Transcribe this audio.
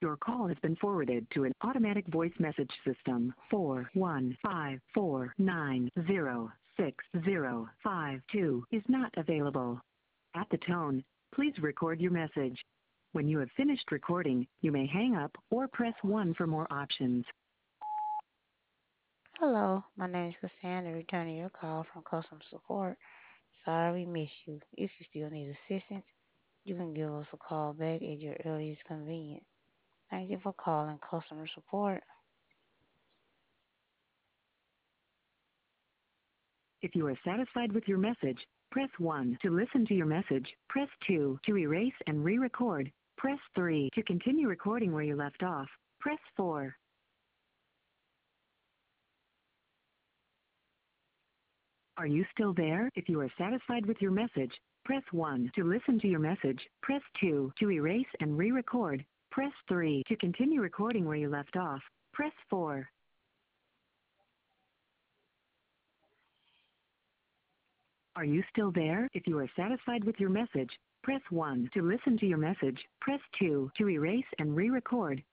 Your call has been forwarded to an automatic voice message system. 415490605 is not available. At the tone, please record your message. When you have finished recording, you may hang up or press 1 for more options. Hello, my name is Cassandra, returning your call from customer support. Sorry we missed you. If you still need assistance, you can give us a call back at your earliest convenience. Thank you for calling customer support. If you are satisfied with your message, press 1 to listen to your message. Press 2 to erase and re-record. Press 3 to continue recording where you left off. Press 4. Are you still there? If you are satisfied with your message, press 1 to listen to your message. Press 2 to erase and re-record. Press 3 to continue recording where you left off. Press 4. Are you still there? If you are satisfied with your message, press 1 to listen to your message. Press 2 to erase and re-record.